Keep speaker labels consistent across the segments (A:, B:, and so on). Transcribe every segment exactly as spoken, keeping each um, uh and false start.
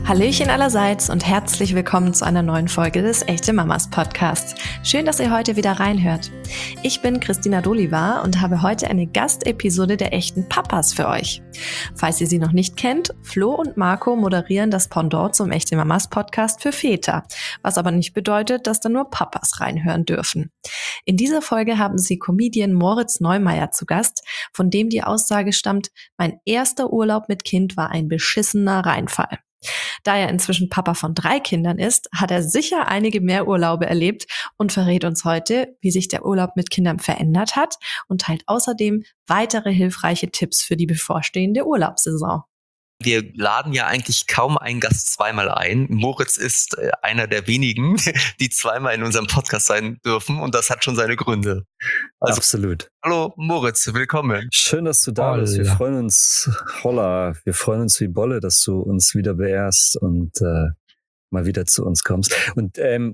A: Hallöchen allerseits und herzlich willkommen zu einer neuen Folge des Echte Mamas Podcasts. Schön, dass ihr heute wieder reinhört. Ich bin Christina Dolivar und habe heute eine Gastepisode der Echten Papas für euch. Falls ihr sie noch nicht kennt, Flo und Marco moderieren das Pendant zum Echte Mamas Podcast für Väter, was aber nicht bedeutet, dass da nur Papas reinhören dürfen. In dieser Folge haben sie Comedian Moritz Neumeier zu Gast, von dem die Aussage stammt: Mein erster Urlaub mit Kind war ein beschissener Reinfall. Da er inzwischen Papa von drei Kindern ist, hat er sicher einige mehr Urlaube erlebt und verrät uns heute, wie sich der Urlaub mit Kindern verändert hat und teilt außerdem weitere hilfreiche Tipps für die bevorstehende Urlaubssaison.
B: Wir laden ja eigentlich kaum einen Gast zweimal ein. Moritz ist äh, einer der wenigen, die zweimal in unserem Podcast sein dürfen, und das hat schon seine Gründe.
C: Also, absolut.
B: Hallo Moritz, willkommen.
C: Schön, dass du da
D: Holla.
C: bist. Wir freuen uns, holla, wir freuen uns wie Bolle, dass du uns wieder beehrst und äh, mal wieder zu uns kommst. Und ähm,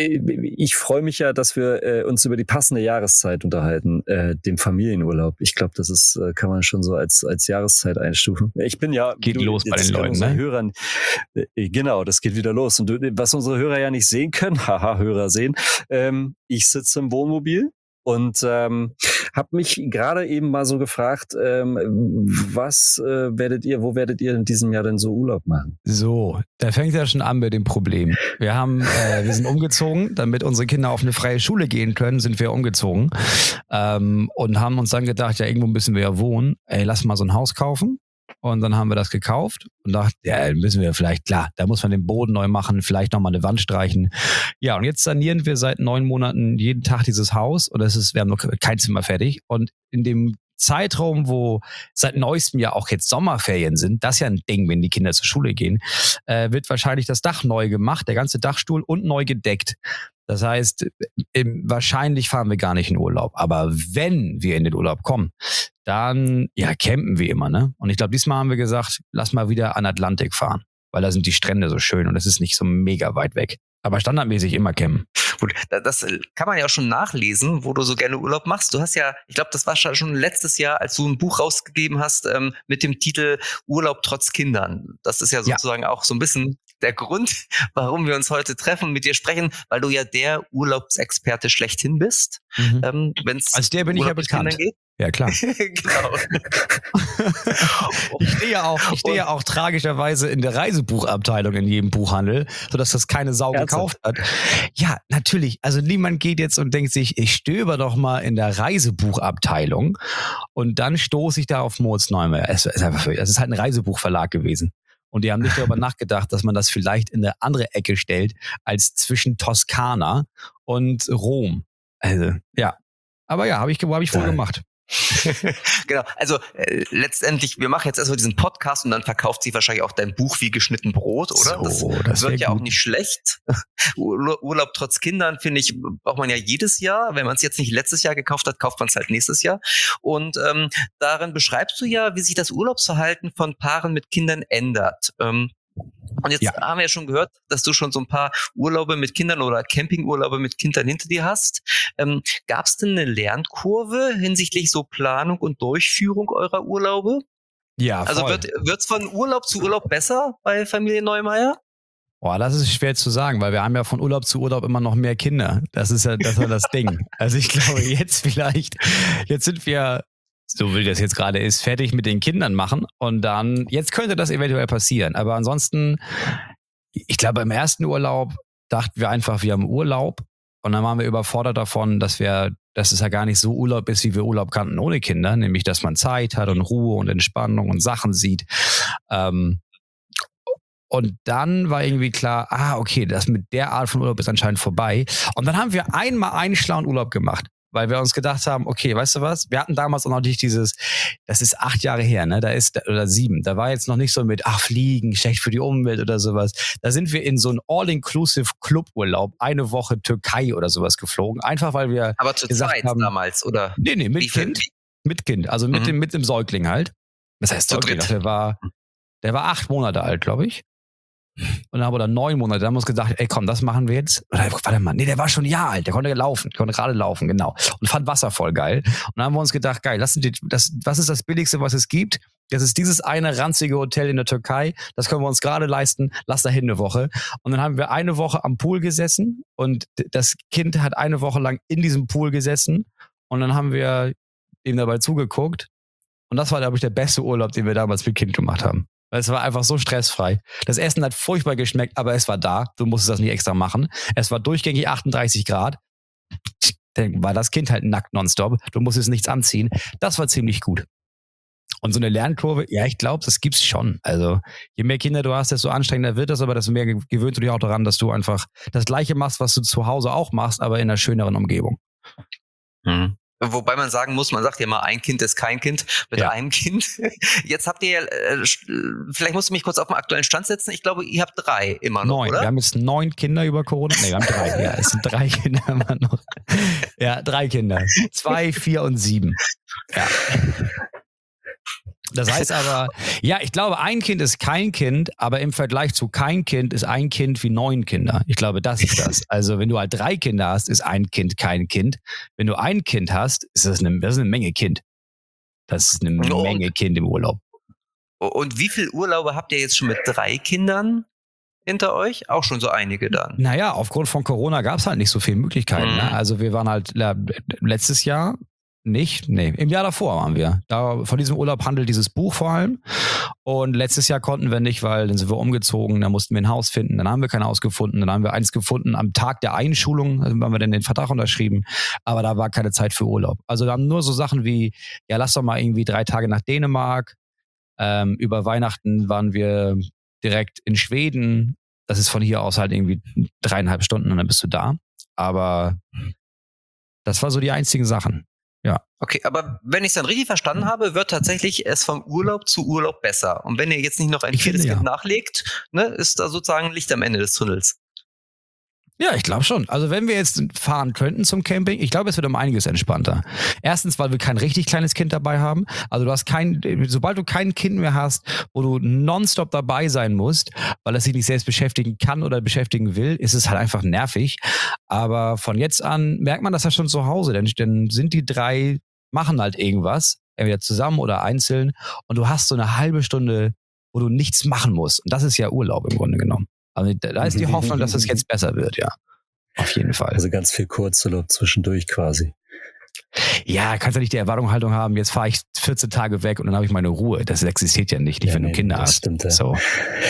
C: ich freue mich ja, dass wir äh, uns über die passende Jahreszeit unterhalten, äh, dem Familienurlaub. Ich glaube, das ist, äh, kann man schon so als als Jahreszeit einstufen. Ich bin ja
D: geht du, los bei den Leuten,
C: ne?
D: Hörern,
C: äh, genau, das geht wieder los. Und du, was unsere Hörer ja nicht sehen können, haha, Hörer sehen. Ähm, ich sitze im Wohnmobil und ähm, habe mich gerade eben mal so gefragt, ähm, was äh, werdet ihr, wo werdet ihr in diesem Jahr denn so Urlaub machen?
D: So, da fängt ja schon an mit dem Problem. Wir haben, äh, wir sind umgezogen, damit unsere Kinder auf eine freie Schule gehen können, sind wir umgezogen ähm, und haben uns dann gedacht, ja, irgendwo müssen wir ja wohnen. Ey, lass mal so ein Haus kaufen. Und dann haben wir das gekauft und dachten, ja, müssen wir vielleicht, klar, da muss man den Boden neu machen, vielleicht nochmal eine Wand streichen. Ja, und jetzt sanieren wir seit neun Monaten jeden Tag dieses Haus und es ist, wir haben noch kein Zimmer fertig. Und in dem Zeitraum, wo seit neuestem Jahr auch jetzt Sommerferien sind, das ist ja ein Ding, wenn die Kinder zur Schule gehen, äh, wird wahrscheinlich das Dach neu gemacht, der ganze Dachstuhl und neu gedeckt. Das heißt, im, wahrscheinlich fahren wir gar nicht in Urlaub. Aber wenn wir in den Urlaub kommen, dann, ja, campen wir immer, ne? Und ich glaube, diesmal haben wir gesagt, lass mal wieder an Atlantik fahren, weil da sind die Strände so schön und es ist nicht so mega weit weg. Aber standardmäßig immer campen.
B: Gut, das kann man ja auch schon nachlesen, wo du so gerne Urlaub machst. Du hast ja, ich glaube, das war schon letztes Jahr, als du ein Buch rausgegeben hast ähm, mit dem Titel Urlaub trotz Kindern. Das ist ja sozusagen ja auch so ein bisschen der Grund, warum wir uns heute treffen und mit dir sprechen, weil du ja der Urlaubsexperte schlechthin bist.
D: Mhm.
B: Ähm, wenn's
D: Als der bin ich ja bekannt. Geht. Ja, klar.
B: Genau.
D: Ich stehe ja auch, ich stehe ja auch tragischerweise in der Reisebuchabteilung in jedem Buchhandel, sodass das keine Sau gekauft hat. Ja, natürlich. Also niemand geht jetzt und denkt sich, ich stöber doch mal in der Reisebuchabteilung und dann stoße ich da auf Moritz Neumeier. Es ist einfach, es ist halt ein Reisebuchverlag gewesen. Und die haben nicht darüber nachgedacht, dass man das vielleicht in eine andere Ecke stellt, als zwischen Toskana und Rom. Also, ja. Aber ja, habe ich, hab ich wohl gemacht.
B: Genau, also äh, letztendlich, wir machen jetzt erstmal diesen Podcast und dann verkauft sich wahrscheinlich auch dein Buch wie geschnitten Brot, oder?
D: So,
B: das,
D: das
B: wird ja
D: gut.
B: auch nicht schlecht. Ur- Urlaub trotz Kindern, finde ich, braucht man ja jedes Jahr. Wenn man es jetzt nicht letztes Jahr gekauft hat, kauft man es halt nächstes Jahr. Und ähm, darin beschreibst du ja, wie sich das Urlaubsverhalten von Paaren mit Kindern ändert. Ähm, Und jetzt ja. haben wir ja schon gehört, dass du schon so ein paar Urlaube mit Kindern oder Campingurlaube mit Kindern hinter dir hast. Ähm, Gab es denn eine Lernkurve hinsichtlich so Planung und Durchführung eurer Urlaube?
D: Ja,
B: Also
D: voll.
B: wird wird's von Urlaub zu Urlaub besser bei Familie Neumeier?
D: Boah, das ist schwer zu sagen, weil wir haben ja von Urlaub zu Urlaub immer noch mehr Kinder. Das ist ja das, war das Ding. Also ich glaube jetzt vielleicht, jetzt sind wir, so wie das jetzt gerade ist, fertig mit den Kindern machen und dann, jetzt könnte das eventuell passieren. Aber ansonsten, ich glaube, im ersten Urlaub dachten wir einfach, wir haben Urlaub und dann waren wir überfordert davon, dass wir, dass es ja gar nicht so Urlaub ist, wie wir Urlaub kannten ohne Kinder, nämlich, dass man Zeit hat und Ruhe und Entspannung und Sachen sieht. Ähm, und dann war irgendwie klar, ah, okay, das mit der Art von Urlaub ist anscheinend vorbei. Und dann haben wir einmal einen schlauen Urlaub gemacht. Weil wir uns gedacht haben, okay, weißt du was? Wir hatten damals auch noch nicht dieses, das ist acht Jahre her, ne? Da ist, oder sieben. Da war jetzt noch nicht so mit, ach, Fliegen, schlecht für die Umwelt oder sowas. Da sind wir in so einen All-Inclusive Cluburlaub, eine Woche Türkei oder sowas geflogen. Einfach weil wir
B: Aber zu
D: gesagt
B: zweit
D: haben,
B: damals, oder?
D: Nee, nee, mit Kind. Mit Kind, also mit, mhm. dem, mit dem Säugling halt. Das heißt Säugling, der war, der war acht Monate alt, glaube ich. Und dann haben wir dann neun Monate, da haben wir uns gedacht, ey komm, das machen wir jetzt. Oder, warte mal, nee, der war schon ein Jahr alt, der konnte laufen, der konnte gerade laufen, genau. Und fand Wasser voll geil. Und dann haben wir uns gedacht, geil, das sind die, das, was ist das Billigste, was es gibt? Das ist dieses eine ranzige Hotel in der Türkei. Das können wir uns gerade leisten. Lass dahin eine Woche. Und dann haben wir eine Woche am Pool gesessen und das Kind hat eine Woche lang in diesem Pool gesessen und dann haben wir ihm dabei zugeguckt. Und das war, glaube ich, der beste Urlaub, den wir damals mit Kind gemacht haben. Weil es war einfach so stressfrei. Das Essen hat furchtbar geschmeckt, aber es war da. Du musstest das nicht extra machen. Es war durchgängig achtunddreißig Grad. Dann war das Kind halt nackt nonstop. Du musstest nichts anziehen. Das war ziemlich gut. Und so eine Lernkurve, ja, ich glaube, das gibt's schon. Also je mehr Kinder du hast, desto anstrengender wird das, aber desto mehr gewöhnst du dich auch daran, dass du einfach das Gleiche machst, was du zu Hause auch machst, aber in einer schöneren Umgebung.
B: Mhm. Wobei man sagen muss, man sagt ja immer, ein Kind ist kein Kind mit ja. einem Kind. Jetzt habt ihr, äh, vielleicht musst du mich kurz auf den aktuellen Stand setzen. Ich glaube, ihr habt drei immer noch,
D: neun.
B: Oder?
D: Wir haben jetzt neun Kinder über Corona. Nee, wir haben drei. Ja, es sind drei Kinder immer noch. Ja, drei Kinder. Zwei, vier und sieben. Ja. Das heißt aber, ja, ich glaube, ein Kind ist kein Kind, aber im Vergleich zu kein Kind ist ein Kind wie neun Kinder. Ich glaube, das ist das. Also wenn du halt drei Kinder hast, ist ein Kind kein Kind. Wenn du ein Kind hast, ist das eine, das ist eine Menge Kind. Das ist eine
B: und,
D: Menge Kind im Urlaub.
B: Und wie viele Urlaube habt ihr jetzt schon mit drei Kindern hinter euch? Auch schon so einige dann.
D: Naja, aufgrund von Corona gab es halt nicht so viele Möglichkeiten.
B: Mhm.
D: Ne? Also wir waren halt letztes Jahr Nicht? Nee, im Jahr davor waren wir. Da, von diesem Urlaub handelt dieses Buch vor allem. Und letztes Jahr konnten wir nicht, weil dann sind wir umgezogen, dann mussten wir ein Haus finden, dann haben wir kein Haus gefunden, dann haben wir eins gefunden am Tag der Einschulung, also haben wir dann den Vertrag unterschrieben, aber da war keine Zeit für Urlaub. Also da haben nur so Sachen wie, ja, lass doch mal irgendwie drei Tage nach Dänemark, ähm, über Weihnachten waren wir direkt in Schweden, das ist von hier aus halt irgendwie dreieinhalb Stunden und dann bist du da. Aber das war so die einzigen Sachen. Ja.
B: Okay, aber wenn ich es dann richtig verstanden habe, wird tatsächlich es vom Urlaub zu Urlaub besser. Und wenn ihr jetzt nicht noch ein viertes Kind nachlegt, ne, ist da sozusagen Licht am Ende des Tunnels.
D: Ja, ich glaube schon. Also wenn wir jetzt fahren könnten zum Camping, ich glaube, es wird um einiges entspannter. Erstens, weil wir kein richtig kleines Kind dabei haben. Also du hast kein, sobald du kein Kind mehr hast, wo du nonstop dabei sein musst, weil es sich nicht selbst beschäftigen kann oder beschäftigen will, ist es halt einfach nervig. Aber von jetzt an merkt man das ja schon zu Hause, denn dann sind die drei, machen halt irgendwas, entweder zusammen oder einzeln, und du hast so eine halbe Stunde, wo du nichts machen musst. Und das ist ja Urlaub im Grunde genommen. Also da ist die Hoffnung, dass es jetzt besser wird, ja. Auf jeden Fall.
C: Also ganz viel Kurzurlaub zwischendurch quasi.
D: Ja, kannst ja nicht die Erwartungshaltung haben, jetzt fahre ich vierzehn Tage weg und dann habe ich meine Ruhe. Das existiert ja nicht, nicht
C: ja,
D: wenn
C: nee,
D: du Kinder
C: das
D: hast.
C: Stimmt, ja.
D: So.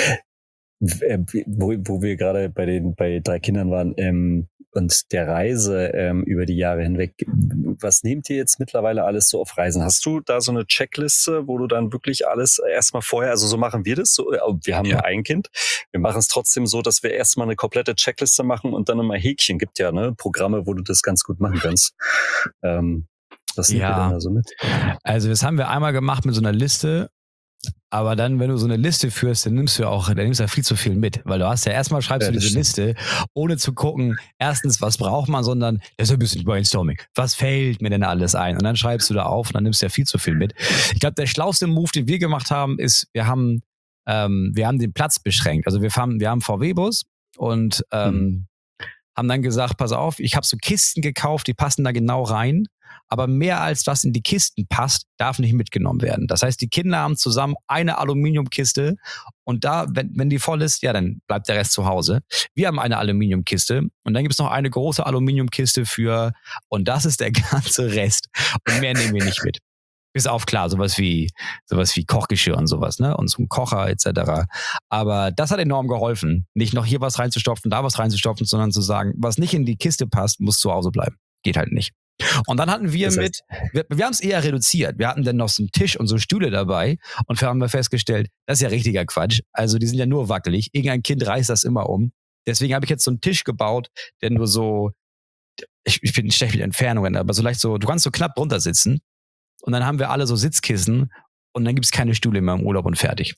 C: Wo, wo wir gerade bei den bei drei Kindern waren ähm, und der Reise ähm, über die Jahre hinweg, was nehmt ihr jetzt mittlerweile alles so auf Reisen? Hast du da so eine Checkliste, wo du dann wirklich alles erstmal vorher, also so machen wir das, so, wir haben ja nur ein Kind, wir machen es trotzdem so, dass wir erstmal eine komplette Checkliste machen und dann immer Häkchen, gibt ja ne Programme, wo du das ganz gut machen kannst. Ähm, was nehmt
D: ja.
C: ihr denn da so mit?
D: Also das haben wir einmal gemacht mit so einer Liste. Aber dann, wenn du so eine Liste führst, dann nimmst du ja auch, dann nimmst du ja viel zu viel mit, weil du hast ja erstmal schreibst ja, du diese Liste, ohne zu gucken, erstens, was braucht man, sondern das ist ein bisschen Brainstorming. Was fällt mir denn alles ein? Und dann schreibst du da auf und dann nimmst du ja viel zu viel mit. Ich glaube, der schlauste Move, den wir gemacht haben, ist, wir haben, ähm, wir haben den Platz beschränkt. Also wir fahren, wir haben V W-Bus und ähm, hm. haben dann gesagt, pass auf, ich habe so Kisten gekauft, die passen da genau rein. Aber mehr als was in die Kisten passt, darf nicht mitgenommen werden. Das heißt, die Kinder haben zusammen eine Aluminiumkiste und da, wenn, wenn die voll ist, ja, dann bleibt der Rest zu Hause. Wir haben eine Aluminiumkiste und dann gibt es noch eine große Aluminiumkiste für, und das ist der ganze Rest. Und mehr nehmen wir nicht mit. Bis auf klar, sowas wie, sowas wie Kochgeschirr und sowas, ne? Und so ein Kocher et cetera. Aber das hat enorm geholfen, nicht noch hier was reinzustopfen, da was reinzustopfen, sondern zu sagen, was nicht in die Kiste passt, muss zu Hause bleiben. Geht halt nicht. Und dann hatten wir das heißt, mit, wir, wir haben es eher reduziert. Wir hatten dann noch so einen Tisch und so Stühle dabei und wir haben festgestellt, das ist ja richtiger Quatsch. Also die sind ja nur wackelig. Irgendein Kind reißt das immer um. Deswegen habe ich jetzt so einen Tisch gebaut, der nur so, ich, ich bin schlecht mit Entfernungen, aber so leicht so, du kannst so knapp drunter sitzen und dann haben wir alle so Sitzkissen und dann gibt es keine Stühle mehr im Urlaub und fertig.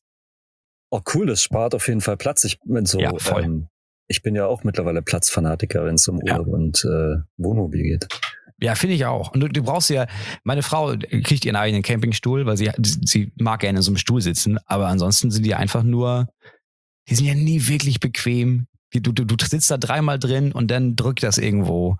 C: Oh cool, das spart auf jeden Fall Platz. Ich bin so,
D: ja, voll.
C: Ähm, ich bin ja auch mittlerweile Platzfanatiker, wenn es um Urlaub ja. und äh, Wohnmobil geht.
D: Ja, finde ich auch. Und du, du brauchst ja, meine Frau kriegt ihren eigenen Campingstuhl, weil sie, sie mag gerne in so einem Stuhl sitzen, aber ansonsten sind die einfach nur, die sind ja nie wirklich bequem. Du, du, du sitzt da dreimal drin und dann drückt das irgendwo.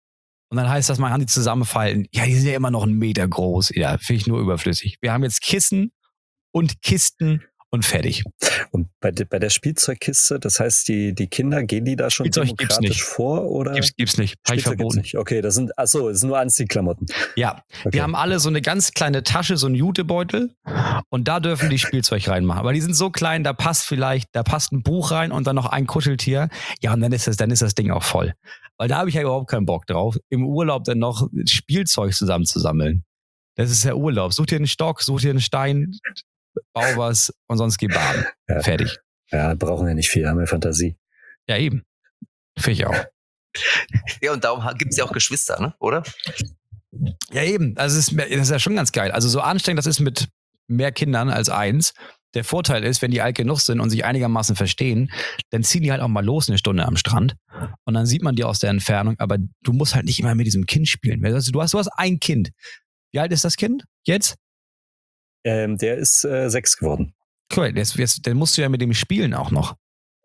D: Und dann heißt das, man kann die zusammenfalten. Ja, die sind ja immer noch einen Meter groß. Ja, finde ich nur überflüssig. Wir haben jetzt Kissen und Kisten und fertig.
C: Und bei, de, bei der Spielzeugkiste, das heißt, die, die Kinder, gehen die da schon
D: Spielzeug gibt's
C: demokratisch
D: nicht.
C: vor? Oder?
D: Gibt's, gibt's nicht. Habe ich
C: Spielzeug gibt's
D: verboten.
C: nicht. Okay, das sind, achso, das sind nur Anziehklamotten.
D: Ja,
C: Okay.
D: wir haben alle so eine ganz kleine Tasche, so einen Jutebeutel und da dürfen die Spielzeug reinmachen. Aber die sind so klein, da passt vielleicht, da passt ein Buch rein und dann noch ein Kuscheltier. Ja, und dann ist das, dann ist das Ding auch voll. Weil da habe ich ja überhaupt keinen Bock drauf, im Urlaub dann noch Spielzeug zusammenzusammeln. Das ist der Urlaub. Such dir einen Stock, such dir einen Stein, bau was und sonst geh baden.
C: Ja.
D: Fertig.
C: Ja, brauchen ja nicht viel, haben wir Fantasie.
D: Ja, eben. Finde ich auch.
B: Ja, und darum gibt es ja auch Geschwister, ne? Oder?
D: Ja, eben. Also es ist, das ist ja schon ganz geil. Also so anstrengend das ist mit mehr Kindern als eins. Der Vorteil ist, wenn die alt genug sind und sich einigermaßen verstehen, dann ziehen die halt auch mal los eine Stunde am Strand und dann sieht man die aus der Entfernung, aber du musst halt nicht immer mit diesem Kind spielen. Also du hast, du hast ein Kind. Wie alt ist das Kind jetzt?
C: Ähm, der ist äh, sechs geworden.
D: Cool, jetzt, jetzt, dann musst du ja mit dem spielen auch noch.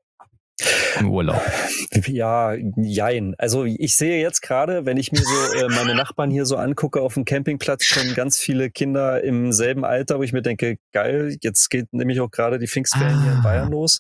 D: Im Urlaub.
C: Ja, jein. Also ich sehe jetzt gerade, wenn ich mir so äh, meine Nachbarn hier so angucke auf dem Campingplatz, schon ganz viele Kinder im selben Alter, wo ich mir denke, geil, jetzt geht nämlich auch gerade die Pfingstferien
D: Ah.
C: hier in Bayern los.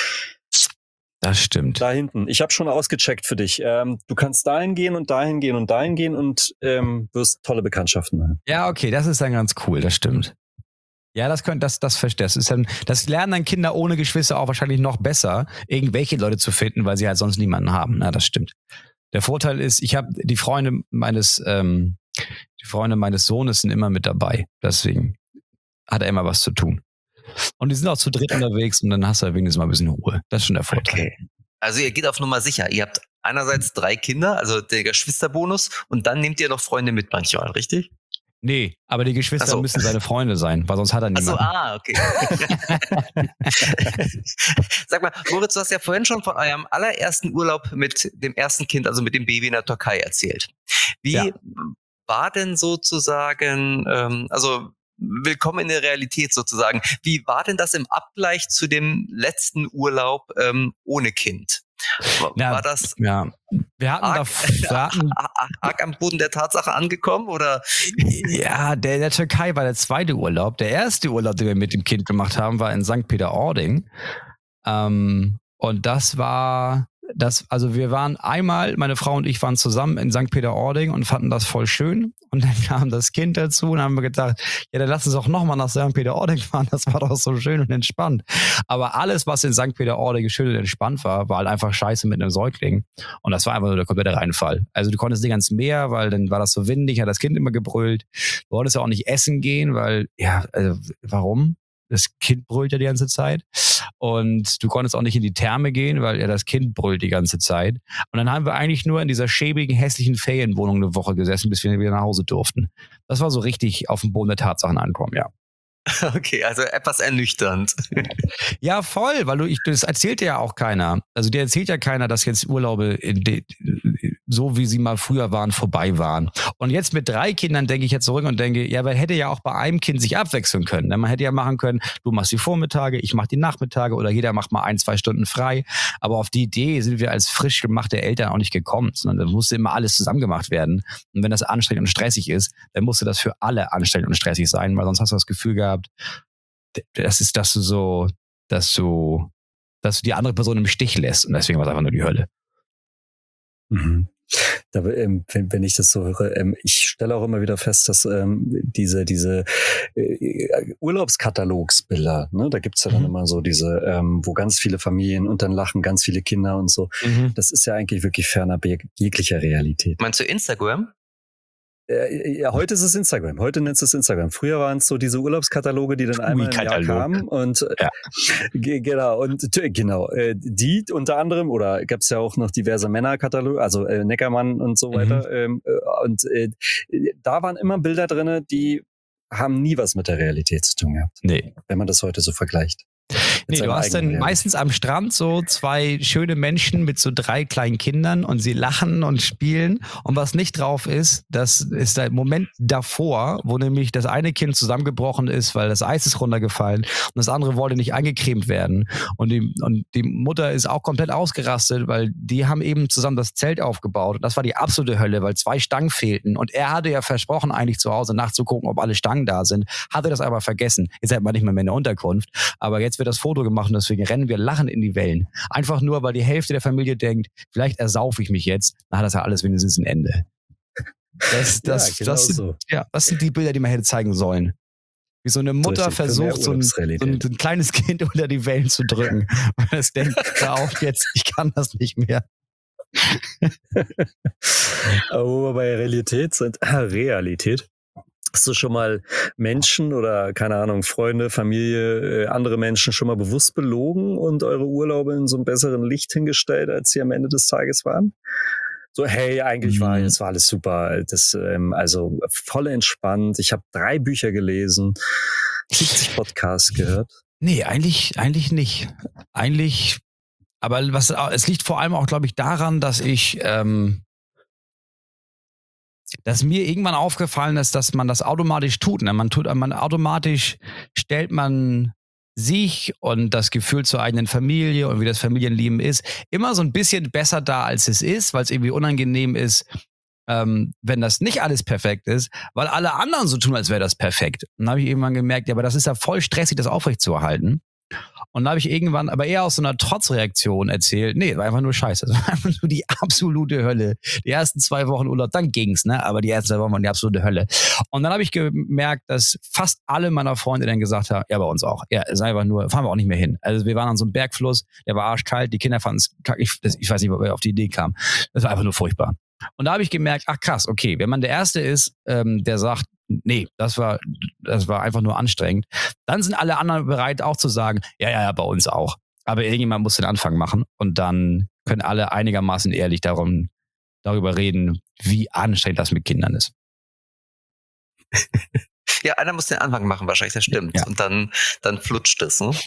D: Das stimmt.
C: Da hinten. Ich habe schon ausgecheckt für dich. Ähm, du kannst dahin gehen und dahin gehen und dahin gehen und ähm, wirst tolle Bekanntschaften machen.
D: Ja, okay, das ist dann ganz cool, das stimmt. Ja, das könnte, das, das verstehe das ist dann, das lernen dann Kinder ohne Geschwister auch wahrscheinlich noch besser, irgendwelche Leute zu finden, weil sie halt sonst niemanden haben. Na, das stimmt. Der Vorteil ist, ich habe die Freunde meines, ähm, die Freunde meines Sohnes sind immer mit dabei. Deswegen hat er immer was zu tun. Und die sind auch zu dritt unterwegs und dann hast du halt wenigstens mal ein bisschen Ruhe. Das ist schon der Vorteil.
B: Okay. Also ihr geht auf Nummer sicher. Ihr habt einerseits drei Kinder, also der Geschwisterbonus, und dann nehmt ihr noch Freunde mit manchmal, richtig?
D: Nee, aber die Geschwister
B: Ach so.
D: müssen seine Freunde sein, weil sonst hat er
B: Achso,
D: niemanden.
B: ah, okay. Sag mal, Moritz, du hast ja vorhin schon von eurem allerersten Urlaub mit dem ersten Kind, also mit dem Baby in der Türkei erzählt. Wie
D: Ja.
B: war denn sozusagen, ähm, also willkommen in der Realität sozusagen, wie war denn das im Abgleich zu dem letzten Urlaub ähm, ohne Kind? War,
D: Ja,
B: war das
D: Ja, wir hatten,
B: arg,
D: da, wir hatten
B: arg am Boden der Tatsache angekommen oder?
D: ja, der in der Türkei war der zweite Urlaub. Der erste Urlaub, den wir mit dem Kind gemacht haben, war in Sankt Peter-Ording. Ähm, und das war, das, also wir waren einmal, meine Frau und ich waren zusammen in Sankt Peter-Ording und fanden das voll schön. Und dann kam das Kind dazu und haben wir gedacht, ja, dann lass uns auch nochmal nach Sankt Peter-Ording fahren. Das war doch so schön und entspannt. Aber alles, was in Sankt Peter-Ording schön und entspannt war, war halt einfach scheiße mit einem Säugling. Und das war einfach nur der komplette Reinfall. Also du konntest nicht ans Meer, weil dann war das so windig, hat das Kind immer gebrüllt. Du wolltest ja auch nicht essen gehen, weil, ja, also warum? Das Kind brüllt ja die ganze Zeit. Und du konntest auch nicht in die Therme gehen, weil ja das Kind brüllt die ganze Zeit. Und dann haben wir eigentlich nur in dieser schäbigen, hässlichen Ferienwohnung eine Woche gesessen, bis wir wieder nach Hause durften. Das war so richtig auf dem Boden der Tatsachen ankommen, ja.
B: Okay, also etwas ernüchternd.
D: Ja, voll, weil du, ich, das erzählt dir ja auch keiner. Also dir erzählt ja keiner, dass jetzt Urlaube in de, so wie sie mal früher waren, vorbei waren. Und jetzt mit drei Kindern denke ich jetzt zurück und denke, ja, man hätte ja auch bei einem Kind sich abwechseln können. Man hätte ja machen können, du machst die Vormittage, ich mach die Nachmittage oder jeder macht mal ein, zwei Stunden frei. Aber auf die Idee sind wir als frisch gemachte Eltern auch nicht gekommen, sondern da musste immer alles zusammen gemacht werden. Und wenn das anstrengend und stressig ist, dann musste das für alle anstrengend und stressig sein, weil sonst hast du das Gefühl gehabt, das ist, dass du so, dass du, dass du die andere Person im Stich lässt und deswegen war es einfach nur die Hölle.
C: Mhm. Da, ähm, wenn, wenn ich das so höre, ähm, ich stelle auch immer wieder fest, dass ähm, diese diese äh, Urlaubskatalogsbilder, ne, da gibt's ja dann
D: Mhm.
C: immer so diese, ähm, wo ganz viele Familien und dann lachen ganz viele Kinder und so.
D: Mhm.
C: Das ist ja eigentlich wirklich fernab jeg- jeglicher Realität.
B: Meinst du Instagram?
C: Äh, ja, heute ist es Instagram. Heute nennt es Instagram. Früher waren es so diese Urlaubskataloge, die dann einmal im Jahr
D: Katalog.
C: kamen. Und äh,
D: Ja.
C: ge- genau, und t- genau, äh, die unter anderem, oder gab es ja auch noch diverse Männerkataloge, also äh, Neckermann und so
D: Mhm.
C: weiter. Ähm, äh, und äh, da waren immer Bilder drinne, die haben nie was mit der Realität zu tun gehabt,
D: Nee.
C: wenn man das heute so vergleicht.
D: Nee, du hast dann meistens am Strand so zwei schöne Menschen mit so drei kleinen Kindern und sie lachen und spielen. Und was nicht drauf ist, das ist der Moment davor, wo nämlich das eine Kind zusammengebrochen ist, weil das Eis ist runtergefallen und das andere wollte nicht eingecremt werden. Und die, und die Mutter ist auch komplett ausgerastet, weil die haben eben zusammen das Zelt aufgebaut. Und das war die absolute Hölle, weil zwei Stangen fehlten. Und er hatte ja versprochen, eigentlich zu Hause nachzugucken, ob alle Stangen da sind, hatte das aber vergessen. Jetzt hat man nicht mehr, mehr eine Unterkunft. Aber jetzt wird das Foto gemacht und deswegen rennen wir lachend in die Wellen. Einfach nur, weil die Hälfte der Familie denkt, vielleicht ersaufe ich mich jetzt, dann hat das ja alles wenigstens ein Ende. Das, das, ja, genau das, sind, so. ja, das sind die Bilder, die man hätte zeigen sollen. Wie so eine Mutter Richtig, versucht, so ein, so, ein, so ein kleines Kind unter die Wellen zu drücken. Und es denkt, hör auf jetzt, ich kann das nicht mehr.
C: Aber wo wir bei Realität sind, Realität. Hast du schon mal Menschen oder, keine Ahnung, Freunde, Familie, andere Menschen schon mal bewusst belogen und eure Urlaube in so einem besseren Licht hingestellt, als sie am Ende des Tages waren? So, hey, eigentlich war es war alles super. Das, ähm, also voll entspannt. Ich habe drei Bücher gelesen, siebzig Podcasts gehört.
D: Nee, eigentlich, eigentlich nicht. Eigentlich, aber was, es liegt vor allem auch, glaube ich, daran, dass ich, ähm, dass mir irgendwann aufgefallen ist, dass man das automatisch tut. Ne? Man tut, man automatisch stellt man sich und das Gefühl zur eigenen Familie und wie das Familienleben ist, immer so ein bisschen besser da, als es ist, weil es irgendwie unangenehm ist, ähm, wenn das nicht alles perfekt ist, weil alle anderen so tun, als wäre das perfekt. Und dann habe ich irgendwann gemerkt, ja, aber das ist ja voll stressig, das aufrechtzuerhalten. Und da habe ich irgendwann aber eher aus so einer Trotzreaktion erzählt, nee, war einfach nur scheiße. Das war einfach nur die absolute Hölle. Die ersten zwei Wochen Urlaub, dann ging's, ne? Aber die ersten zwei Wochen waren die absolute Hölle. Und dann habe ich gemerkt, dass fast alle meiner Freunde dann gesagt haben, ja, bei uns auch. Ja, es ist einfach nur, fahren wir auch nicht mehr hin. Also wir waren an so einem Bergfluss, der war arschkalt, die Kinder fanden es kacke, ich, ich weiß nicht, ob wir auf die Idee kamen. Das war einfach nur furchtbar. Und da habe ich gemerkt, ach krass, okay, wenn man der Erste ist, ähm, der sagt, nee, das war, das war einfach nur anstrengend, dann sind alle anderen bereit auch zu sagen, ja, ja, ja, bei uns auch. Aber irgendjemand muss den Anfang machen und dann können alle einigermaßen ehrlich darum, darüber reden, wie anstrengend das mit Kindern ist.
B: Ja, einer muss den Anfang machen, wahrscheinlich, das stimmt. Ja. Und dann, dann flutscht es, ne?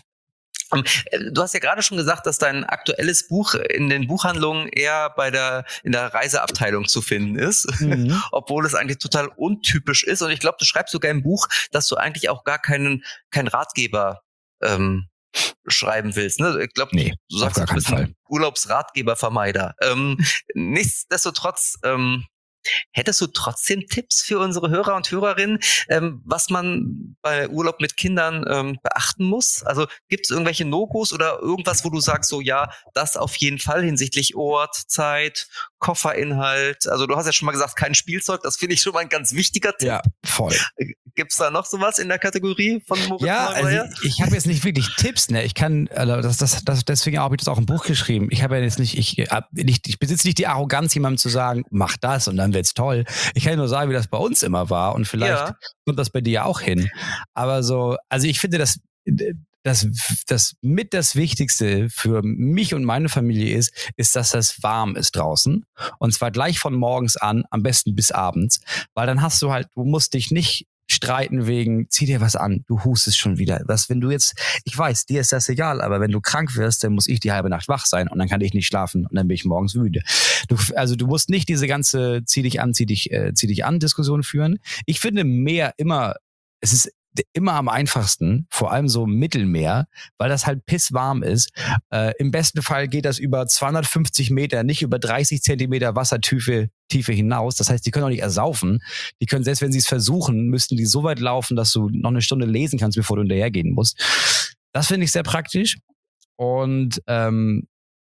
B: Du hast ja gerade schon gesagt, dass dein aktuelles Buch in den Buchhandlungen eher bei der in der Reiseabteilung zu finden ist, mhm. obwohl es eigentlich total untypisch ist. Und ich glaube, du schreibst sogar im Buch, dass du eigentlich auch gar keinen keinen Ratgeber ähm, schreiben willst. Ne? Ich glaube,
D: nee,
B: du sagst, du bist ein Urlaubsratgebervermeider. Ähm, nichtsdestotrotz ähm, hättest du trotzdem Tipps für unsere Hörer und Hörerinnen, ähm, was man bei Urlaub mit Kindern ähm, beachten muss? Also gibt es irgendwelche No-Gos oder irgendwas, wo du sagst, so ja, das auf jeden Fall hinsichtlich Ort, Zeit, Kofferinhalt? Also du hast ja schon mal gesagt, kein Spielzeug, das finde ich schon mal ein ganz wichtiger Tipp.
D: Ja, voll.
B: Gibt es da noch sowas in der Kategorie von Moritz
D: Ja, also ich habe jetzt nicht wirklich Tipps, ne? Ich kann, also das, das, das, deswegen habe ich das auch im Buch geschrieben. Ich habe ja jetzt nicht, ich, nicht, ich besitze nicht die Arroganz, jemandem zu sagen, mach das und dann wird's toll. Ich kann nur sagen, wie das bei uns immer war und vielleicht ja. kommt das bei dir ja auch hin. Aber so, also ich finde, dass das, das mit das Wichtigste für mich und meine Familie ist, ist, dass das warm ist draußen. Und zwar gleich von morgens an, am besten bis abends. Weil dann hast du halt, du musst dich nicht streiten wegen, zieh dir was an, du hustest schon wieder. Was, wenn du jetzt, ich weiß, dir ist das egal, aber wenn du krank wirst, dann muss ich die halbe Nacht wach sein und dann kann ich nicht schlafen und dann bin ich morgens müde. Du, also du musst nicht diese ganze zieh dich an, zieh dich, äh, zieh dich an Diskussion führen. Ich finde Meer immer, es ist immer am einfachsten, vor allem so Mittelmeer, weil das halt pisswarm ist. Äh, im besten Fall geht das über zweihundertfünfzig Meter, nicht über dreißig Zentimeter Wassertiefe Tiefe hinaus. Das heißt, die können auch nicht ersaufen. Die können, selbst wenn sie es versuchen, müssten die so weit laufen, dass du noch eine Stunde lesen kannst, bevor du hinterhergehen musst. Das finde ich sehr praktisch. Und ähm,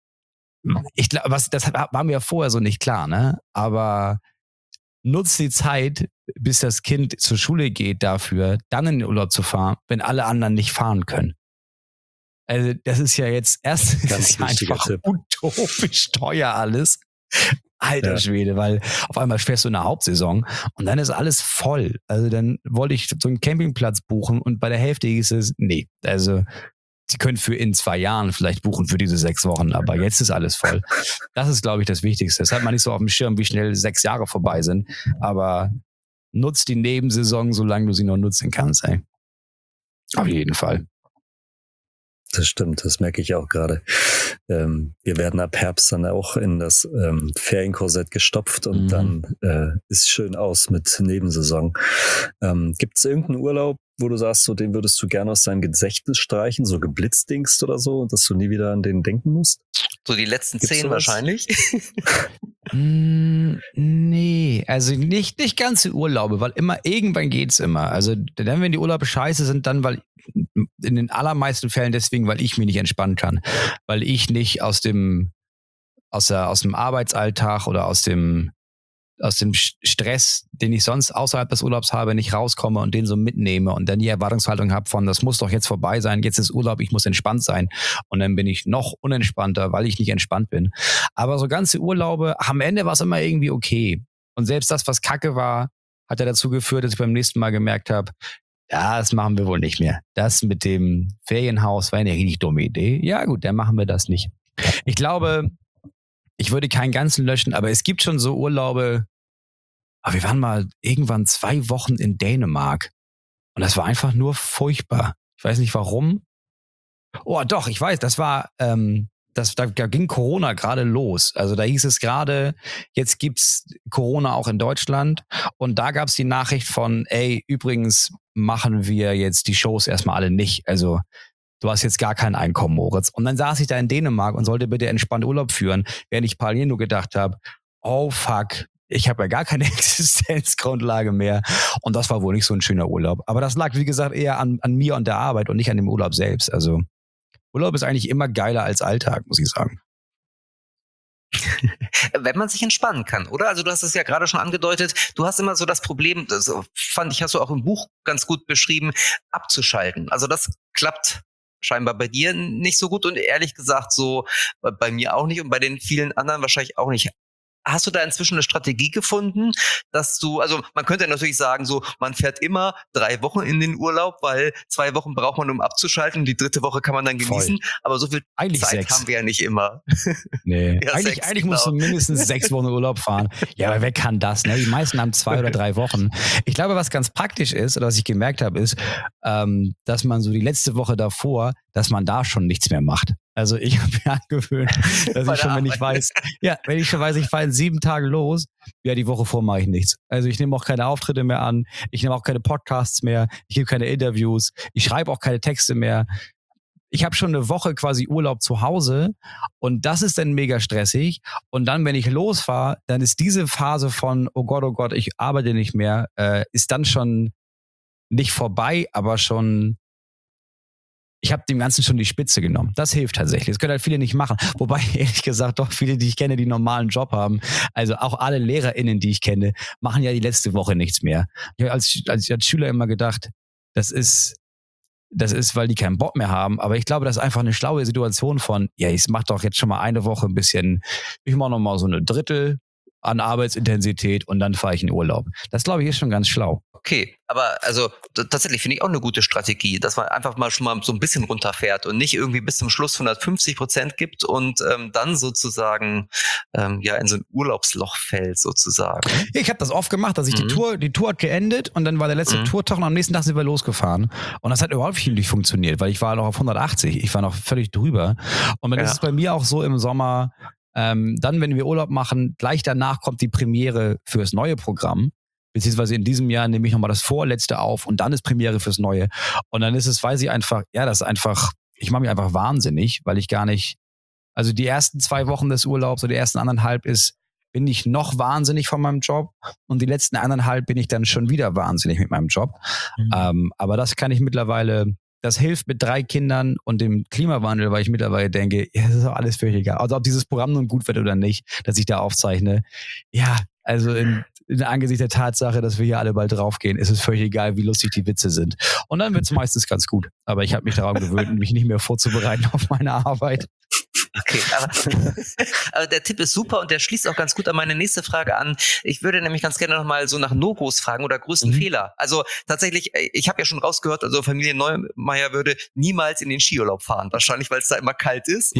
D: ich glaube, was das war mir ja vorher so nicht klar, ne? Aber nutzt die Zeit, bis das Kind zur Schule geht, dafür, dann in den Urlaub zu fahren, wenn alle anderen nicht fahren können. Also das ist ja jetzt erst
C: ganz wichtiger
D: einfach
C: Tipp.
D: Utopisch teuer alles. Alter
C: ja.
D: Schwede, weil auf einmal fährst du in der Hauptsaison und dann ist alles voll. Also dann wollte ich so einen Campingplatz buchen und bei der Hälfte hieß es, nee, also sie können für in zwei Jahren vielleicht buchen für diese sechs Wochen, aber jetzt ist alles voll. Das ist, glaube ich, das Wichtigste. Das hat man nicht so auf dem Schirm, wie schnell sechs Jahre vorbei sind, aber nutzt die Nebensaison, solange du sie noch nutzen kannst, ey. Auf jeden Fall.
C: Das stimmt, das merke ich auch gerade. Ähm, wir werden ab Herbst dann auch in das ähm, Ferienkorsett gestopft und mhm. dann äh, ist schön aus mit Nebensaison. Ähm, Gibt es irgendeinen Urlaub, wo du sagst, so den würdest du gerne aus deinem Gedächtnis streichen, so geblitzdingst oder so, dass du nie wieder an den denken musst?
B: So die letzten
C: Gibt's
B: zehn
C: sowas?
B: wahrscheinlich.
D: Mm, nee, also nicht, nicht ganze Urlaube, weil immer, irgendwann geht's immer. Also dann, wenn die Urlaube scheiße sind, dann, weil in den allermeisten Fällen deswegen, weil ich mich nicht entspannen kann. Weil ich nicht aus dem, aus der, aus dem Arbeitsalltag oder aus dem, aus dem Stress, den ich sonst außerhalb des Urlaubs habe, nicht rauskomme und den so mitnehme und dann die Erwartungshaltung habe von, das muss doch jetzt vorbei sein, jetzt ist Urlaub, ich muss entspannt sein. Und dann bin ich noch unentspannter, weil ich nicht entspannt bin. Aber so ganze Urlaube, am Ende war es immer irgendwie okay. Und selbst das, was Kacke war, hat ja dazu geführt, dass ich beim nächsten Mal gemerkt habe, ja, das machen wir wohl nicht mehr. Das mit dem Ferienhaus war eine richtig dumme Idee. Ja gut, dann machen wir das nicht. Ich glaube, ich würde keinen ganzen löschen, aber es gibt schon so Urlaube. Aber wir waren mal irgendwann zwei Wochen in Dänemark und das war einfach nur furchtbar. Ich weiß nicht warum. Oh doch, ich weiß, das war, ähm, das, da, da ging Corona gerade los. Also da hieß es gerade, jetzt gibt's Corona auch in Deutschland und da gab's die Nachricht von, ey, übrigens machen wir jetzt die Shows erstmal alle nicht. Also du hast jetzt gar kein Einkommen, Moritz. Und dann saß ich da in Dänemark und sollte bitte entspannt Urlaub führen, während ich parallel nur gedacht habe, oh fuck, ich habe ja gar keine Existenzgrundlage mehr. Und das war wohl nicht so ein schöner Urlaub. Aber das lag, wie gesagt, eher an, an mir und der Arbeit und nicht an dem Urlaub selbst. Also Urlaub ist eigentlich immer geiler als Alltag, muss ich sagen.
B: Wenn man sich entspannen kann, oder? Also du hast es ja gerade schon angedeutet, du hast immer so das Problem, das fand ich, hast du auch im Buch ganz gut beschrieben, abzuschalten. Also das klappt scheinbar bei dir nicht so gut und ehrlich gesagt so bei mir auch nicht und bei den vielen anderen wahrscheinlich auch nicht. Hast du da inzwischen eine Strategie gefunden, dass du, also man könnte ja natürlich sagen, so man fährt immer drei Wochen in den Urlaub, weil zwei Wochen braucht man, um abzuschalten und die dritte Woche kann man dann genießen, Voll. Aber so viel
D: eigentlich
B: Zeit
D: sechs.
B: haben wir ja nicht immer.
D: Nee,
B: ja,
D: eigentlich,
B: sechs,
D: eigentlich
B: genau.
D: musst du mindestens sechs Wochen Urlaub fahren. Ja, aber wer kann das? Ne? Die meisten haben zwei oder drei Wochen. Ich glaube, was ganz praktisch ist, oder was ich gemerkt habe, ist, ähm, dass man so die letzte Woche davor, dass man da schon nichts mehr macht. Also ich habe mir angewöhnt, dass ich schon, wenn ich weiß, ja, wenn ich schon weiß, ich fahre in sieben Tagen los, ja, die Woche vor mache ich nichts. Also ich nehme auch keine Auftritte mehr an, ich nehme auch keine Podcasts mehr, ich gebe keine Interviews, ich schreibe auch keine Texte mehr. Ich habe schon eine Woche quasi Urlaub zu Hause und das ist dann mega stressig. Und dann, wenn ich losfahre, dann ist diese Phase von, oh Gott, oh Gott, ich arbeite nicht mehr, äh, ist dann schon nicht vorbei, aber schon... Ich habe dem Ganzen schon die Spitze genommen. Das hilft tatsächlich. Das können halt viele nicht machen. Wobei, ehrlich gesagt, doch viele, die ich kenne, die einen normalen Job haben, also auch alle LehrerInnen, die ich kenne, machen ja die letzte Woche nichts mehr. Ich habe als, als, als Schüler immer gedacht, das ist, das ist, weil die keinen Bock mehr haben. Aber ich glaube, das ist einfach eine schlaue Situation von, ja, ich mache doch jetzt schon mal eine Woche ein bisschen, ich mache noch mal so eine Drittel an Arbeitsintensität und dann fahre ich in Urlaub. Das, glaube ich, ist schon ganz schlau.
B: Okay, aber also t- tatsächlich finde ich auch eine gute Strategie, dass man einfach mal schon mal so ein bisschen runterfährt und nicht irgendwie bis zum Schluss hundertfünfzig Prozent gibt und ähm, dann sozusagen ähm, ja in so ein Urlaubsloch fällt sozusagen.
D: Ich habe das oft gemacht, dass ich mhm. die Tour, die Tour hat geendet und dann war der letzte mhm. Tourtag und am nächsten Tag sind wir losgefahren und das hat überhaupt nicht funktioniert, weil ich war noch auf hundertachtzig, ich war noch völlig drüber und dann ja. ist es bei mir auch so im Sommer, ähm, dann wenn wir Urlaub machen, gleich danach kommt die Premiere für das neue Programm. Beziehungsweise in diesem Jahr nehme ich nochmal das vorletzte auf und dann ist Premiere fürs Neue. Und dann ist es, weiß ich einfach, ja, das ist einfach, ich mache mich einfach wahnsinnig, weil ich gar nicht, also die ersten zwei Wochen des Urlaubs oder die ersten anderthalb ist, bin ich noch wahnsinnig von meinem Job und die letzten anderthalb bin ich dann schon wieder wahnsinnig mit meinem Job. Mhm. Ähm, aber das kann ich mittlerweile, das hilft mit drei Kindern und dem Klimawandel, weil ich mittlerweile denke, ja, das ist doch alles völlig egal. Also ob dieses Programm nun gut wird oder nicht, dass ich da aufzeichne. Ja, also in, in Angesicht der Tatsache, dass wir hier alle bald draufgehen, ist es völlig egal, wie lustig die Witze sind. Und dann wird es meistens ganz gut. Aber ich habe mich daran gewöhnt, mich nicht mehr vorzubereiten auf meine Arbeit.
B: Okay, aber, aber der Tipp ist super und der schließt auch ganz gut an meine nächste Frage an. Ich würde nämlich ganz gerne nochmal so nach No-Gos fragen oder größten mhm. Fehler. Also tatsächlich, ich habe ja schon rausgehört, also Familie Neumeier würde niemals in den Skiurlaub fahren. Wahrscheinlich, weil es da immer kalt ist,
D: ja.
B: oder?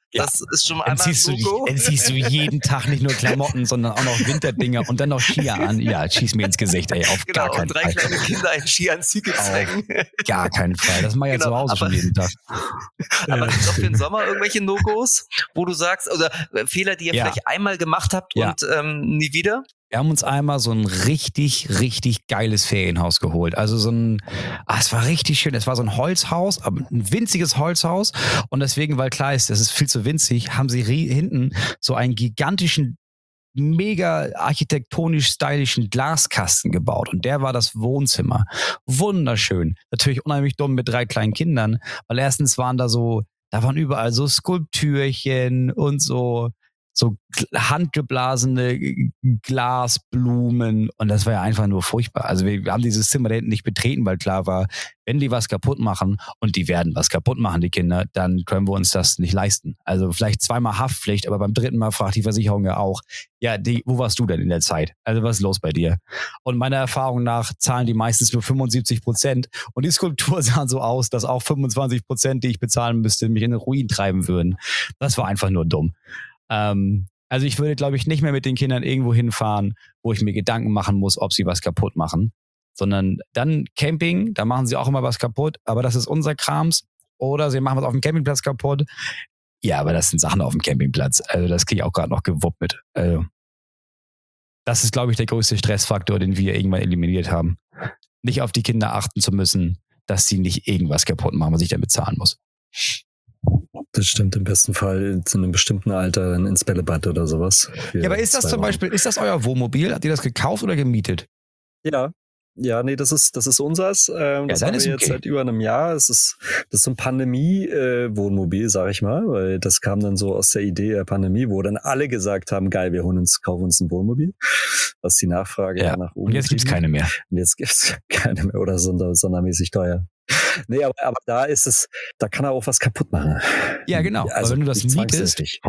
D: Ja.
B: Das ist schon mal
D: Dann
B: einmal
D: ziehst,
B: ein
D: du dich,
B: No-Go.
D: dann ziehst du jeden Tag nicht nur Klamotten, sondern auch noch Winterdinger und dann noch Skier an. Ja, schieß mir ins Gesicht, ey, auf
B: Genau,
D: gar keinen
B: und drei
D: Fall.
B: kleine Kinder in Skianzüge zwängen.
D: Gar keinen Fall. Das mache ich ja
B: Genau,
D: zu Hause
B: aber-
D: schon jeden Tag.
B: Aber gibt es auch für den Sommer irgendwelche No-Gos, wo du sagst, oder äh, Fehler, die ihr
D: Ja.
B: vielleicht einmal gemacht habt
D: Ja.
B: und ähm, nie wieder?
D: Wir haben uns einmal so ein richtig, richtig geiles Ferienhaus geholt. Also so ein, ah, es war richtig schön. Es war so ein Holzhaus, aber ein winziges Holzhaus. Und deswegen, weil klar ist, das ist viel zu winzig, haben sie ri- hinten so einen gigantischen, mega architektonisch stylischen Glaskasten gebaut. Und der war das Wohnzimmer. Wunderschön. Natürlich unheimlich dumm mit drei kleinen Kindern, weil erstens waren da so, da waren überall so Skulptürchen und so so handgeblasene Glasblumen und das war ja einfach nur furchtbar. Also wir, wir haben dieses Zimmer da hinten nicht betreten, weil klar war, wenn die was kaputt machen und die werden was kaputt machen, die Kinder, dann können wir uns das nicht leisten. Also vielleicht zweimal Haftpflicht, aber beim dritten Mal fragt die Versicherung ja auch, ja, die, wo warst du denn in der Zeit? Also was ist los bei dir? Und meiner Erfahrung nach zahlen die meistens nur fünfundsiebzig Prozent und die Skulptur sah so aus, dass auch fünfundzwanzig Prozent, die ich bezahlen müsste, mich in den Ruin treiben würden. Das war einfach nur dumm. Ähm, also ich würde, glaube ich, nicht mehr mit den Kindern irgendwo hinfahren, wo ich mir Gedanken machen muss, ob sie was kaputt machen. Sondern dann Camping, da machen sie auch immer was kaputt, aber das ist unser Krams. Oder sie machen was auf dem Campingplatz kaputt. Ja, aber das sind Sachen auf dem Campingplatz. Also das kriege ich auch gerade noch gewuppt mit. Also das ist, glaube ich, der größte Stressfaktor, den wir irgendwann eliminiert haben. Nicht auf die Kinder achten zu müssen, dass sie nicht irgendwas kaputt machen, was ich dann bezahlen muss.
C: Das stimmt im besten Fall zu einem bestimmten Alter dann ins Bällebad oder sowas.
D: Ja, aber ist das zum Beispiel, ist das euer Wohnmobil? Habt ihr das gekauft oder gemietet?
C: Ja, ja, nee, das ist, das ist unseres. Ähm, das
D: dann
C: haben
D: ist
C: wir jetzt
D: okay.
C: seit über einem Jahr. Es ist, das ist so ein Pandemie-Wohnmobil, äh, sag ich mal, weil das kam dann so aus der Idee der Pandemie, wo dann alle gesagt haben, geil, wir holen uns, kaufen uns ein Wohnmobil, was die Nachfrage
D: Ja.
C: ja nach oben
D: Und jetzt gibt's
C: getrieben hat.
D: keine mehr.
C: Und jetzt gibt's keine mehr oder sonder, sondermäßig teuer. Nee, aber, aber da ist es, da kann er auch was kaputt machen.
D: Ja, genau.
C: Also
D: Aber wenn du das
C: nicht
D: mietest,
C: zwangsläufig.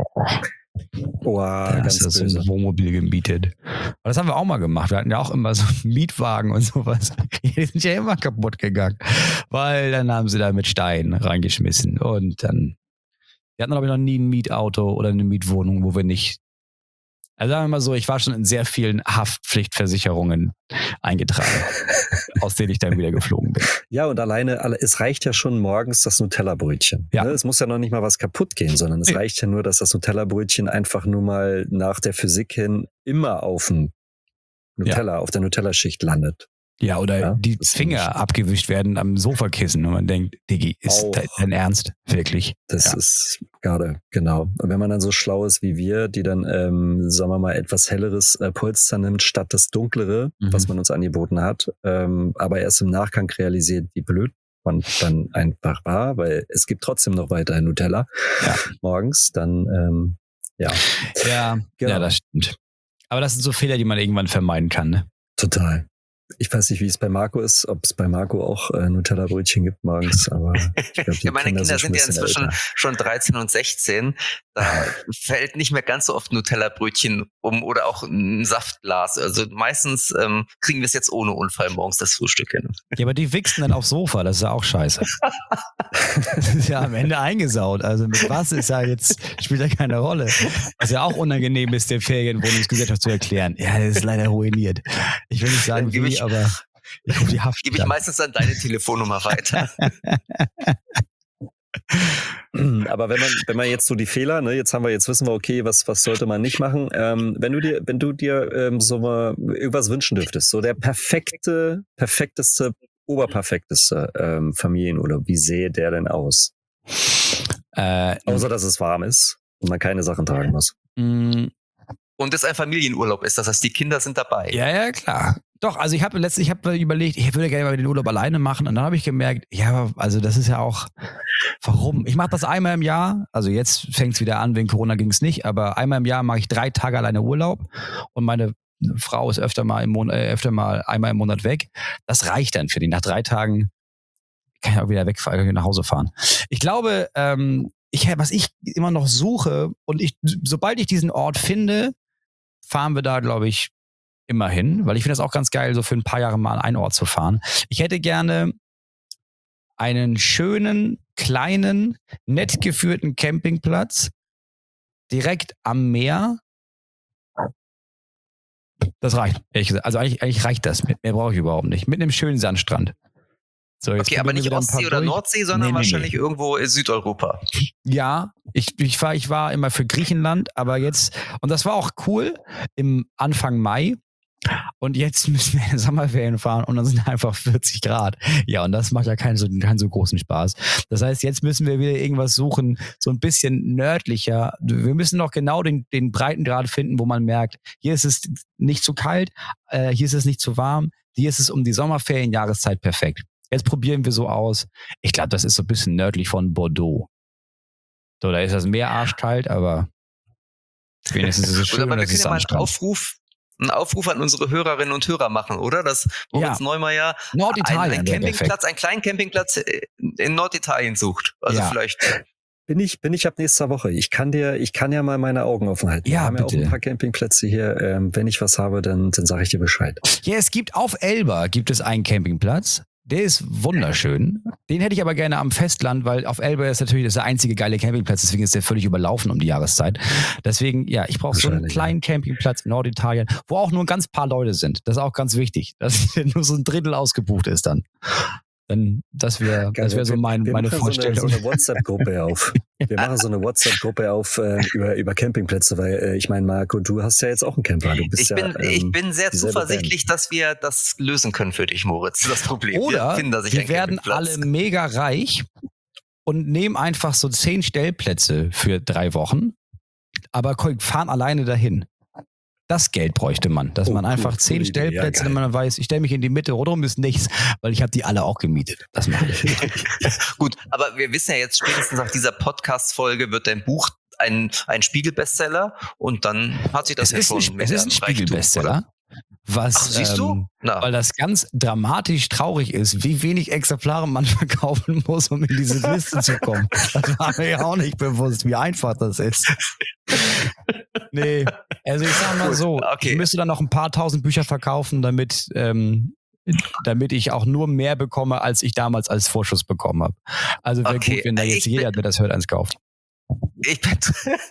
C: Oh,
D: dann
C: ganz
D: hast du das
C: böse.
D: ein Wohnmobil gemietet. Aber das haben wir auch mal gemacht. Wir hatten ja auch immer so Mietwagen und sowas. Die sind ja immer kaputt gegangen. Weil dann haben sie da mit Steinen reingeschmissen. Und dann, wir hatten, glaube ich, noch nie ein Mietauto oder eine Mietwohnung, wo wir nicht. Also sagen wir mal so, ich war schon in sehr vielen Haftpflichtversicherungen eingetragen, aus denen ich dann wieder geflogen bin.
C: Ja, und alleine, alle- es reicht ja schon morgens das Nutella-Brötchen.
D: Ja.
C: Ne? Es muss ja noch nicht mal was kaputt gehen, sondern es
D: Nee.
C: reicht ja nur, dass das Nutella-Brötchen einfach nur mal nach der Physik hin immer auf dem Nutella, auf der Nutella-Schicht landet.
D: Ja, oder
C: Ja,
D: die
C: das ist
D: Finger
C: nicht-
D: abgewischt werden am Sofakissen und man denkt, Diggi, ist
C: Auch.
D: das dein Ernst? Wirklich?
C: Das
D: Ja.
C: ist gerade, genau. Und wenn man dann so schlau ist wie wir, die dann, ähm, sagen wir mal, etwas helleres äh, Polster nimmt, statt das dunklere,
D: Mhm.
C: was man uns angeboten hat, ähm, aber erst im Nachgang realisiert, wie blöd man dann einfach war, weil es gibt trotzdem noch weiterhin Nutella
D: Ja.
C: morgens, dann, ähm, ja,
D: Ja,
C: Genau.
D: ja, das stimmt. Aber das sind so Fehler, die man irgendwann vermeiden kann. Ne?
C: total. Ich weiß nicht, wie es bei Marco ist, ob es bei Marco auch äh, Nutella-Brötchen gibt morgens, aber ich glaube, die
B: Ja, meine Kinder
C: schon
B: sind
C: ein
B: ja
C: bisschen
B: inzwischen
C: älter.
B: schon dreizehn und sechzehn. Da fällt nicht mehr ganz so oft Nutella-Brötchen um oder auch ein Saftglas. Also meistens ähm, kriegen wir es jetzt ohne Unfall morgens das Frühstück hin.
D: Ja, aber die wichsen dann aufs Sofa, das ist ja auch scheiße. Das ist ja am Ende eingesaut. Also mit was ist ja jetzt, spielt ja keine Rolle. Was ja auch unangenehm ist, der Ferienwohnungsgesellschaft zu erklären. Ja, das ist leider ruiniert. Ich will nicht sagen,
B: Dann gebe
D: wie,
B: ich-
D: aber ich rufe die Haft.
B: Gebe ich meistens an deine Telefonnummer weiter.
C: Aber wenn man, wenn man jetzt so die Fehler, ne, jetzt haben wir, jetzt wissen wir, okay, was, was sollte man nicht machen. Ähm, wenn du dir, wenn du dir ähm, so mal irgendwas wünschen dürftest, so der perfekte, perfekteste, oberperfekteste ähm, Familienurlaub, wie sähe der denn aus?
D: Äh,
C: Außer, dass es warm ist und man keine Sachen tragen muss.
D: mh,
B: Und es ein Familienurlaub ist, das heißt, die Kinder sind dabei.
D: Ja, ja, klar. Doch, also ich habe letztlich, ich habe überlegt, ich würde gerne mal den Urlaub alleine machen und dann habe ich gemerkt, ja, also das ist ja auch, warum? Ich mache das einmal im Jahr, also jetzt fängt es wieder an, wegen Corona ging es nicht, aber einmal im Jahr mache ich drei Tage alleine Urlaub und meine Frau ist öfter mal im Monat, äh, öfter mal einmal im Monat weg. Das reicht dann für die. Nach drei Tagen kann ich auch wieder wegfahren, nach Hause fahren. Ich glaube, ähm, ich, was ich immer noch suche und ich, sobald ich diesen Ort finde, fahren wir da, glaube ich, immer hin, weil ich finde das auch ganz geil, so für ein paar Jahre mal an einen Ort zu fahren. Ich hätte gerne einen schönen, kleinen, nett geführten Campingplatz direkt am Meer. Das reicht, ehrlich gesagt. Also eigentlich, eigentlich reicht das. Mehr brauche ich überhaupt nicht. Mit einem schönen Sandstrand. So, jetzt
B: okay, aber nicht Ostsee oder
D: durch.
B: Nordsee, sondern nee, nee, wahrscheinlich nee. irgendwo in Südeuropa.
D: Ja, ich, ich, war, ich war immer für Griechenland, aber jetzt, und das war auch cool, im Anfang Mai. Und jetzt müssen wir in Sommerferien fahren und dann sind einfach vierzig Grad. Ja, und das macht ja keinen so, keinen so großen Spaß. Das heißt, jetzt müssen wir wieder irgendwas suchen, so ein bisschen nördlicher. Wir müssen noch genau den, den Breitengrad finden, wo man merkt, hier ist es nicht zu kalt, äh, hier ist es nicht zu warm, hier ist es um die Sommerferienjahreszeit perfekt. Jetzt probieren wir so aus. Ich glaube, das ist so ein bisschen nördlich von Bordeaux. So, da ist das Meer arschkalt, aber wenigstens ist es schön,
B: aber wir
D: dass es
B: können ja mal einen
D: Sandstrand.
B: Aufruf einen Aufruf an unsere Hörerinnen und Hörer machen, oder? Dass Moritz
D: Ja.
B: Neumeier
D: Norditalien
B: einen, einen Campingplatz, einen kleinen Campingplatz in Norditalien sucht. Also
D: Ja.
B: vielleicht.
C: Bin ich, bin ich ab nächster Woche. Ich kann dir, ich kann ja mal meine Augen offen halten.
D: Ja,
C: Wir haben
D: bitte.
C: ja auch ein paar Campingplätze hier. Ähm, wenn ich was habe, dann, dann sage ich dir Bescheid.
D: Ja, es gibt auf Elba gibt es einen Campingplatz. Der ist wunderschön. Den hätte ich aber gerne am Festland, weil auf Elba ist natürlich das der einzige geile Campingplatz. Deswegen ist der völlig überlaufen um die Jahreszeit. Deswegen, ja, ich brauche so einen
C: Wahrscheinlich,
D: kleinen Campingplatz in Norditalien, wo auch nur ein ganz paar Leute sind. Das ist auch ganz wichtig, dass nur so ein Drittel ausgebucht ist dann. Dann, das wäre, das wäre so mein,
C: wir
D: meine
C: machen
D: Vorstellung.
C: So eine, so eine WhatsApp-Gruppe auf. Wir machen so eine WhatsApp-Gruppe auf äh, über, über Campingplätze, weil äh, ich meine, Marco, du hast ja jetzt auch einen Camper. Du bist
B: Ich bin,
C: ja, ähm,
B: ich bin sehr
C: dieselbe
B: zuversichtlich,
C: Band.
B: dass wir das lösen können für dich, Moritz. Das Problem.
D: Oder
B: wir, finden, dass ich
D: wir
B: einen
D: werden
B: Campingplatz-
D: alle mega reich und nehmen einfach so zehn Stellplätze für drei Wochen, aber fahren alleine dahin. Das Geld bräuchte man, dass
C: Oh,
D: man
C: cool,
D: einfach zehn
C: coole Idee,
D: Stellplätze,
C: ja,
D: wenn
C: geil.
D: man weiß, ich stelle mich in die Mitte, rundum ist nichts, weil ich habe die alle auch gemietet. Das mache ich.
B: Gut, aber wir wissen ja jetzt spätestens nach dieser Podcast-Folge wird dein Buch ein, ein Spiegel-Bestseller und dann hat sich das
D: Es
B: ja
D: ist
B: schon
D: ein,
B: mit
D: es ist ein
B: dem Reichtum,
D: Spiegel-Bestseller.
B: oder?
D: Was,
B: Ach, siehst du?
D: ähm,
B: Na.
D: weil das ganz dramatisch traurig ist, wie wenig Exemplare man verkaufen muss, um in diese Liste zu kommen. Das war mir ja auch nicht bewusst, wie einfach das ist. Nee, also ich sag mal
B: Gut,
D: so,
B: okay.
D: ich müsste dann noch ein paar tausend Bücher verkaufen, damit, ähm, damit ich auch nur mehr bekomme, als ich damals als Vorschuss bekommen habe. Also wäre
B: Okay,
D: gut, wenn da jetzt
B: ich
D: jeder,
B: bin-
D: der das hört, eins kauft.
B: Ich bin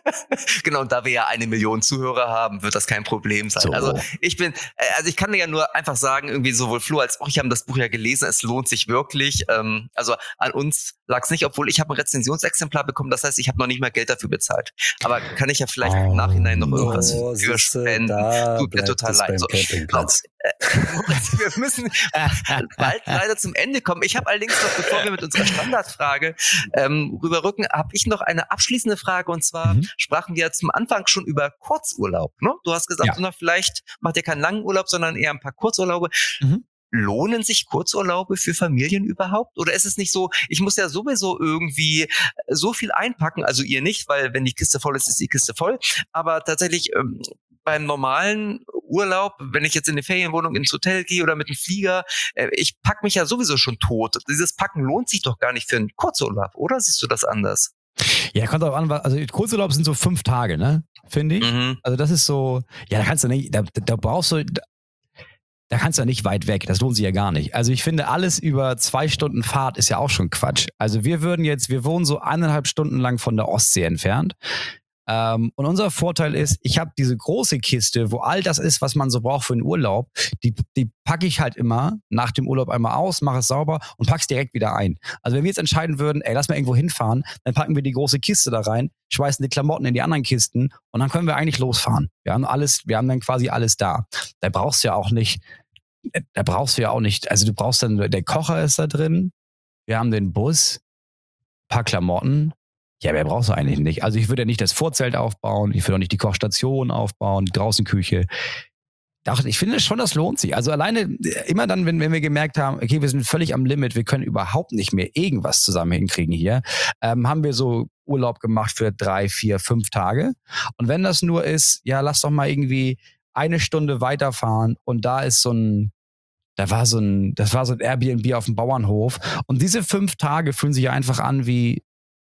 B: genau, und da wir ja eine Million Zuhörer haben, wird das kein Problem sein.
D: So.
B: Also ich bin, äh, also ich kann dir ja nur einfach sagen, irgendwie sowohl Flo als auch ich haben das Buch ja gelesen, es lohnt sich wirklich. Ähm, also an uns lag es nicht, obwohl ich habe ein Rezensionsexemplar bekommen, das heißt, ich habe noch nicht mal Geld dafür bezahlt. Aber kann ich ja vielleicht
D: Oh,
B: im Nachhinein noch irgendwas
C: Oh,
B: für
C: siehste,
B: spenden.
C: da
B: Tut mir
C: bleibt
B: total
C: es
B: leid.
C: beim
B: So,
C: Campingplatz.
B: äh, Moritz, wir müssen bald leider zum Ende kommen. Ich habe allerdings noch, bevor wir mit unserer Standardfrage ähm, rüberrücken, habe ich noch eine abschließende Frage und zwar
D: Mhm.
B: sprachen wir zum Anfang schon über Kurzurlaub. Ne? Du hast gesagt,
D: Ja.
B: na, vielleicht macht ihr keinen langen Urlaub, sondern eher ein paar Kurzurlaube.
D: Mhm.
B: Lohnen sich Kurzurlaube für Familien überhaupt? Oder ist es nicht so, ich muss ja sowieso irgendwie so viel einpacken, also ihr nicht, weil wenn die Kiste voll ist, ist die Kiste voll, aber tatsächlich ähm, beim normalen Urlaub, wenn ich jetzt in eine Ferienwohnung ins Hotel gehe oder mit dem Flieger, äh, ich pack mich ja sowieso schon tot. Dieses Packen lohnt sich doch gar nicht für einen Kurzurlaub, oder siehst du das anders?
D: Ja, kommt drauf an, was- also Kurzurlaub sind so fünf Tage, ne? Finde ich.
B: Mhm.
D: Also das ist so, ja, da kannst du nicht, da, da brauchst du, da, da kannst du ja nicht weit weg, das lohnt sich ja gar nicht. Also ich finde, alles über zwei Stunden Fahrt ist ja auch schon Quatsch. Also wir würden jetzt, wir wohnen so eineinhalb Stunden lang von der Ostsee entfernt. Ähm, und unser Vorteil ist, ich habe diese große Kiste, wo all das ist, was man so braucht für einen Urlaub, die, die packe ich halt immer nach dem Urlaub einmal aus, mache es sauber und pack's direkt wieder ein. Also wenn wir jetzt entscheiden würden, ey, lass mal irgendwo hinfahren, dann packen wir die große Kiste da rein, schmeißen die Klamotten in die anderen Kisten und dann können wir eigentlich losfahren. Wir haben alles, wir haben dann quasi alles da. Da brauchst du ja auch nicht, da brauchst du ja auch nicht, also du brauchst dann, der Kocher ist da drin, wir haben den Bus, paar Klamotten. Ja, mehr brauchst du eigentlich nicht. Also ich würde ja nicht das Vorzelt aufbauen, ich würde auch nicht die Kochstation aufbauen, die Draußenküche. Doch, ich finde schon, das lohnt sich. Also alleine, immer dann, wenn, wenn wir gemerkt haben, okay, wir sind völlig am Limit, wir können überhaupt nicht mehr irgendwas zusammen hinkriegen hier, ähm, haben wir so Urlaub gemacht für drei, vier, fünf Tage. Und wenn das nur ist, ja, lass doch mal irgendwie eine Stunde weiterfahren und da ist so ein, da war so ein, das war so ein Airbnb auf dem Bauernhof. Und diese fünf Tage fühlen sich einfach an wie,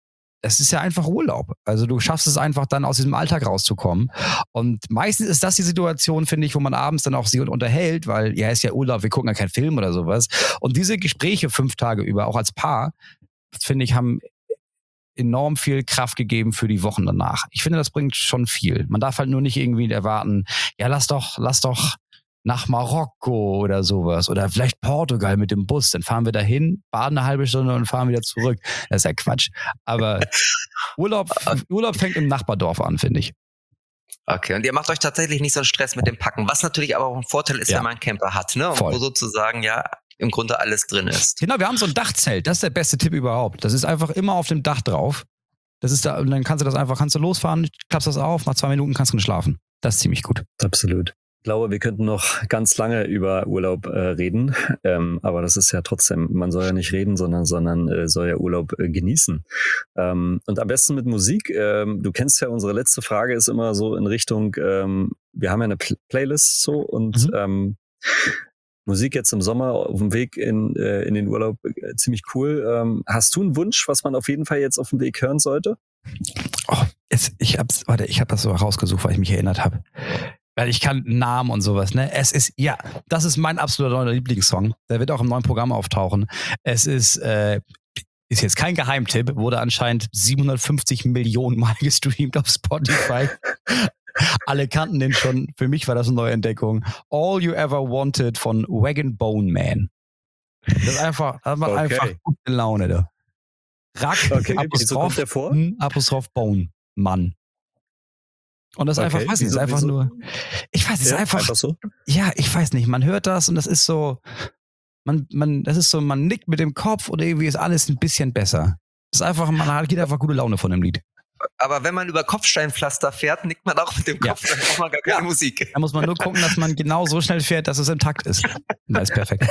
D: das ist ja einfach Urlaub. Also du schaffst es einfach dann aus diesem Alltag rauszukommen. Und meistens ist das die Situation, finde ich, wo man abends dann auch sich unterhält, weil ja, ist ja Urlaub, wir gucken ja keinen Film oder sowas. Und diese Gespräche fünf Tage über, auch als Paar, finde ich, haben enorm viel Kraft gegeben für die Wochen danach. Ich finde, das bringt schon viel. Man darf halt nur nicht irgendwie erwarten, ja, lass doch, lass doch nach Marokko oder sowas oder vielleicht Portugal mit dem Bus. Dann fahren wir dahin, baden eine halbe Stunde und fahren wieder zurück. Das ist ja Quatsch. Aber Urlaub, Urlaub fängt im Nachbardorf an, finde ich.
B: Okay, und ihr macht euch tatsächlich nicht so einen Stress mit dem Packen, was natürlich aber auch ein Vorteil ist,
D: Ja.
B: wenn man einen Camper hat, ne? Und
D: Voll.
B: wo sozusagen ja im Grunde alles drin ist.
D: Genau, wir haben so ein Dachzelt. Das ist der beste Tipp überhaupt. Das ist einfach immer auf dem Dach drauf. Das ist da, und dann kannst du das einfach, kannst du losfahren, klappst das auf, nach zwei Minuten kannst du schlafen. Das ist ziemlich gut.
C: Absolut. Ich glaube, wir könnten noch ganz lange über Urlaub äh, reden, ähm, aber das ist ja trotzdem, man soll ja nicht reden, sondern, sondern äh, soll ja Urlaub äh, genießen. Ähm, und am besten mit Musik. Ähm, du kennst ja, unsere letzte Frage ist immer so in Richtung, ähm, wir haben ja eine Pl- Playlist so und
D: Mhm.
C: ähm, Musik jetzt im Sommer auf dem Weg in, äh, in den Urlaub, äh, ziemlich cool. Ähm, hast du einen Wunsch, was man auf jeden Fall jetzt auf dem Weg hören sollte?
D: Oh, jetzt, ich hab's, warte, ich habe das so rausgesucht, weil ich mich erinnert habe. Weil ich kann Namen und sowas, ne? Es ist, ja, das ist mein absoluter neuer Lieblingssong. Der wird auch im neuen Programm auftauchen. Es ist, äh, ist jetzt kein Geheimtipp, wurde anscheinend siebenhundertfünfzig Millionen Mal gestreamt auf Spotify. Alle kannten den schon. Für mich war das eine neue Entdeckung. All You Ever Wanted von Wagon Bone Man. Das ist einfach, das macht
C: Okay.
D: einfach gute Laune, da. Rack,
C: Okay, wieso
D: Apostroph,
C: kommt der vor?
D: N, Apostroph Bone, Mann. Und das ist
C: Okay,
D: einfach, weiß nicht,
C: wieso-
D: ist einfach
C: wieso?
D: nur, ich weiß, es ist
C: Ja,
D: einfach,
C: einfach so.
D: ja, ich weiß nicht, man hört das und das ist so, man, man, das ist so, man nickt mit dem Kopf und irgendwie ist alles ein bisschen besser. Das ist einfach, man hat geht einfach gute Laune von dem Lied.
B: Aber wenn man über Kopfsteinpflaster fährt, nickt man auch mit dem
D: Ja.
B: Kopf, dann braucht man gar keine
C: Ja.
B: Musik.
D: Da muss man nur gucken, dass man genau so schnell fährt, dass es im Takt ist. Das ist perfekt.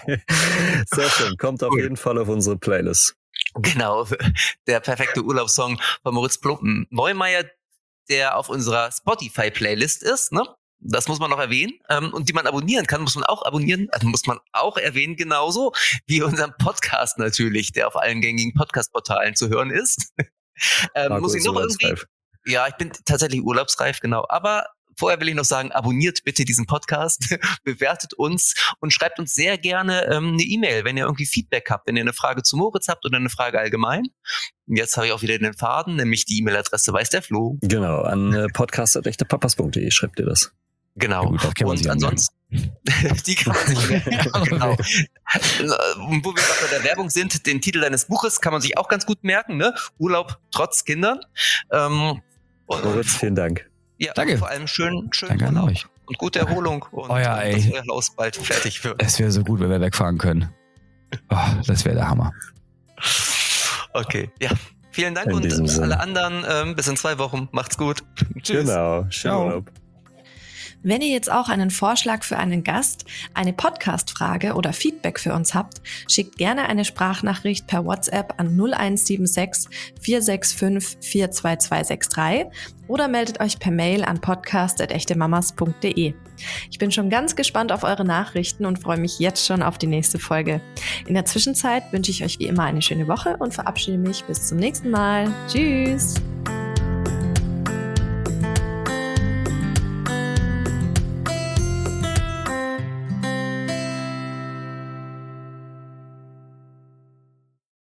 C: Sehr schön, kommt auf
B: Cool.
C: jeden Fall auf unsere Playlist.
B: Genau, der perfekte Urlaubssong von Moritz Plumpen Neumeier, der auf unserer Spotify-Playlist ist, ne? Das muss man noch erwähnen. Ähm, und die man abonnieren kann, muss man auch abonnieren, also muss man auch erwähnen, genauso wie unseren Podcast natürlich, der auf allen gängigen Podcast-Portalen zu hören ist. ähm,
C: Marco
B: muss ich
C: ist
B: noch irgendwie.
C: urlaubsreif.
B: Ja, ich bin tatsächlich urlaubsreif, genau. Aber vorher will ich noch sagen, abonniert bitte diesen Podcast, bewertet uns und schreibt uns sehr gerne ähm, eine E-Mail, wenn ihr irgendwie Feedback habt, wenn ihr eine Frage zu Moritz habt oder eine Frage allgemein. Und jetzt habe ich auch wieder den Faden, nämlich die E-Mail-Adresse weiß der Flo.
C: Genau, an äh, podcast at echtepapas punkt de schreibt ihr das.
B: Genau.
D: Ja gut, das kann man sich
B: und
D: anmerken.
B: ansonsten, die kann man sich merken. Genau. Und wo wir gerade bei der Werbung sind, den Titel deines Buches kann man sich auch ganz gut merken, ne? Urlaub trotz Kindern. Ähm, und-
C: Moritz, vielen Dank.
B: Ja,
D: Danke.
B: und vor allem schön, schön
D: Danke an
B: Urlaub
D: euch.
B: und gute Erholung. Und
D: Oh ja, ey.
B: dass euer Haus bald fertig wird.
D: Es wäre so gut, wenn wir wegfahren können. Oh, das wäre der Hammer.
B: Okay, ja. Vielen Dank
C: In
B: und
C: diesem Sinne.
B: alle anderen ähm, bis in zwei Wochen. Macht's gut. Tschüss.
C: Genau, schönen
D: Ciao.
C: Urlaub.
A: Wenn ihr jetzt auch einen Vorschlag für einen Gast, eine Podcast-Frage oder Feedback für uns habt, schickt gerne eine Sprachnachricht per WhatsApp an null eins sieben sechs, vier sechs fünf, vier zwei zwei sechs drei oder meldet euch per Mail an podcast at echtemamas punkt de. Ich bin schon ganz gespannt auf eure Nachrichten und freue mich jetzt schon auf die nächste Folge. In der Zwischenzeit wünsche ich euch wie immer eine schöne Woche und verabschiede mich bis zum nächsten Mal. Tschüss!